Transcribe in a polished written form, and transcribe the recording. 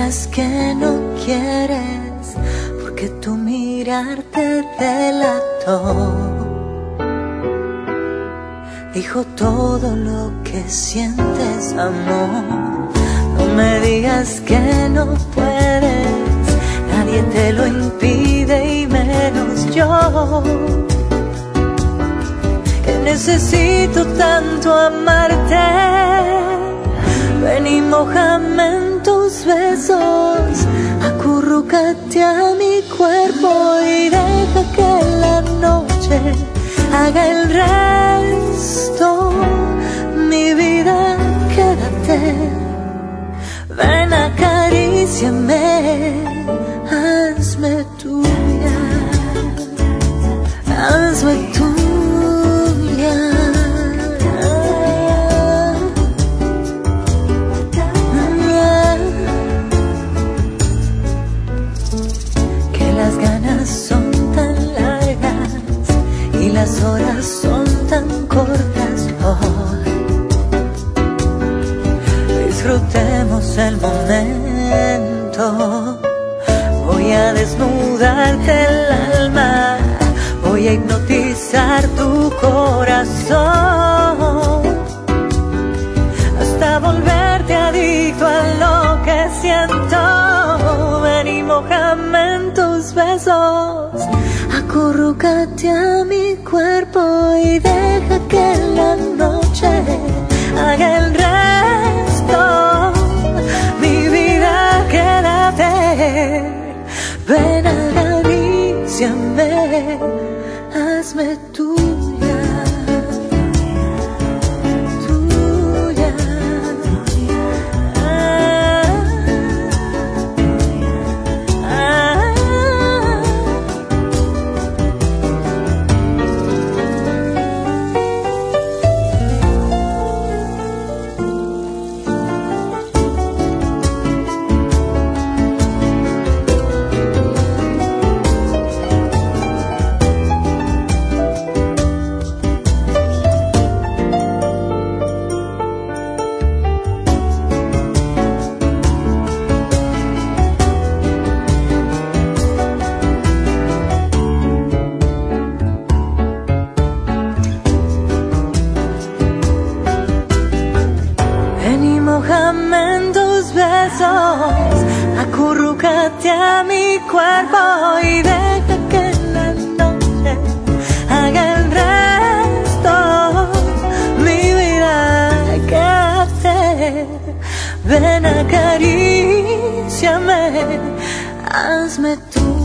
digas que no quieres, porque tu mirar te delató. Dijo todo lo que sientes, amor. No me digas que no puedes, nadie te lo impide y menos yo, que necesito tanto amarte. Ven y mójame en tus besos, acurrúcate a mi cuerpo y deja que la noche haga el resto. Mi vida, quédate. Ven, acaríciame, hazme tuya, hazme tuya. Que las ganas son tan largas y las horas son tan cortas hoy. Disfrutemos el momento. Voy a desnudarte el alma, voy a hipnotizar tu corazón hasta volverte adicto a lo que siento. Ven y mójame en tus besos, acurrúcate a mi cuerpo y deja que la noche haga el resto. Mi vida, quédate. Ven, acaríciame, hazme tuya, tuya. Mójame en tus besos, acurrúcate a mi cuerpo y deja que la noche haga el resto. Mi vida, quédate. Ven, acaríciame, hazme tú.